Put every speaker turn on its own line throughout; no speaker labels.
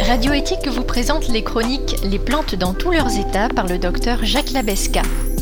Radio Éthique vous présente les chroniques Les plantes dans tous leurs états par le docteur Jacques Labesca.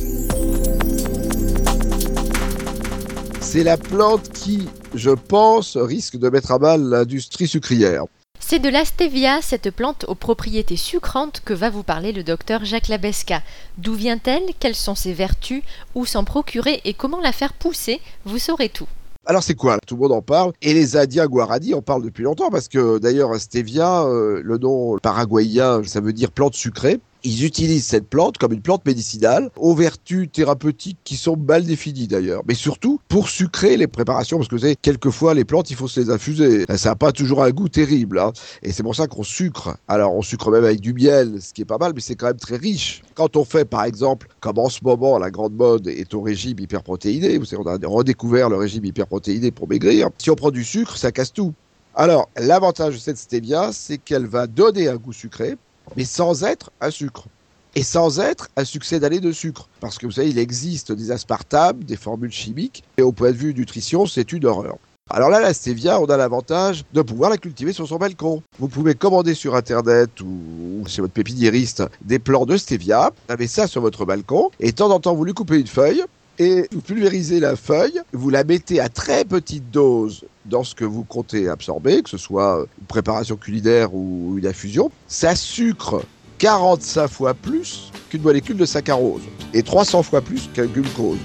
C'est la plante qui, je pense, risque de mettre à mal l'industrie sucrière.
C'est de la stevia, cette plante aux propriétés sucrantes, que va vous parler le docteur Jacques Labesca. D'où vient-elle? Quelles sont ses vertus? Où s'en procurer et comment la faire pousser? Vous saurez tout.
Alors c'est quoi? Tout le monde en parle, et les Indiens Guarani en parlent depuis longtemps, parce que d'ailleurs stevia, le nom paraguayen, ça veut dire plante sucrée. Ils utilisent cette plante comme une plante médicinale, aux vertus thérapeutiques qui sont mal définies d'ailleurs, mais surtout pour sucrer les préparations, parce que vous savez, quelquefois les plantes, il faut se les infuser. Ça n'a pas toujours un goût terrible, hein. Et c'est pour ça qu'on sucre. Alors on sucre même avec du miel, ce qui est pas mal, mais c'est quand même très riche. Quand on fait par exemple, comme en ce moment, la grande mode est au régime hyperprotéiné, vous savez, on a redécouvert le régime hyperprotéiné pour maigrir. Si on prend du sucre, ça casse tout. Alors l'avantage de cette stevia, c'est qu'elle va donner un goût sucré, mais sans être un sucre. Et sans être un succédané de sucre. Parce que vous savez, il existe des aspartames, des formules chimiques, et au point de vue nutrition, c'est une horreur. Alors là, la stevia, on a l'avantage de pouvoir la cultiver sur son balcon. Vous pouvez commander sur Internet ou chez votre pépiniériste des plants de stevia, vous avez ça sur votre balcon, et de temps en temps, vous lui coupez une feuille, et vous pulvérisez la feuille, vous la mettez à très petite dose dans ce que vous comptez absorber, que ce soit une préparation culinaire ou une infusion. Ça sucre 45 fois plus qu'une molécule de saccharose et 300 fois plus qu'un glucose.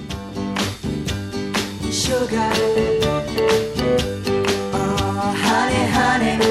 Sugar. Oh, honey, honey.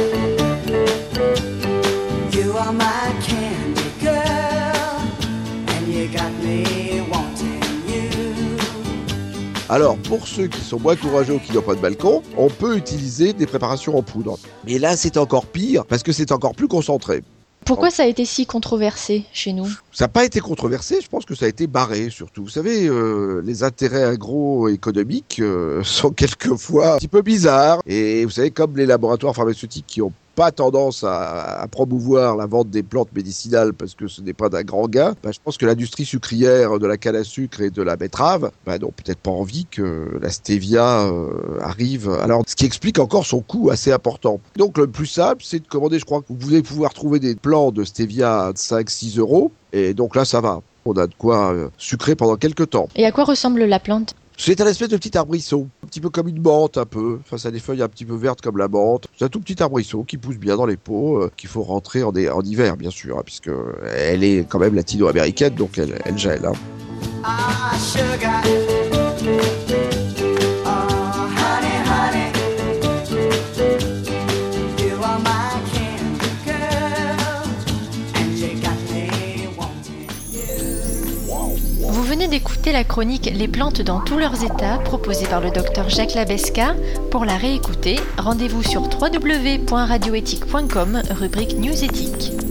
You are my candy girl and you got me wanting you. Alors, pour ceux qui sont moins courageux ou qui n'ont pas de balcon, on peut utiliser des préparations en poudre. Mais là, c'est encore pire parce que c'est encore plus concentré.
Pourquoi ça a été si controversé chez nous?
Ça n'a pas été controversé, je pense que ça a été barré surtout. Vous savez, les intérêts agroéconomiques sont quelquefois un petit peu bizarres. Et vous savez, comme les laboratoires pharmaceutiques qui ont pas tendance à promouvoir la vente des plantes médicinales parce que ce n'est pas d'un grand gain, je pense que l'industrie sucrière de la canne à sucre et de la betterave n'ont peut-être pas envie que la stevia arrive. Alors, ce qui explique encore son coût assez important. Donc, le plus simple, c'est de commander, je crois que vous allez pouvoir trouver des plants de stevia à 5-6 euros. Et donc là, ça va. On a de quoi sucrer pendant quelques temps.
Et à quoi ressemble la plante?
C'est un espèce de petit arbrisseau, un petit peu comme une menthe un peu. Enfin, ça a des feuilles un petit peu vertes comme la menthe. C'est un tout petit arbrisseau qui pousse bien dans les pots, qu'il faut rentrer en hiver, bien sûr, hein, puisque elle est quand même latino-américaine, donc elle gèle. Hein. Ah, sugar.
Vous venez d'écouter la chronique Les plantes dans tous leurs états, proposée par le docteur Jacques Labesca. Pour la réécouter, rendez-vous sur www.radioethique.com, rubrique News Éthique.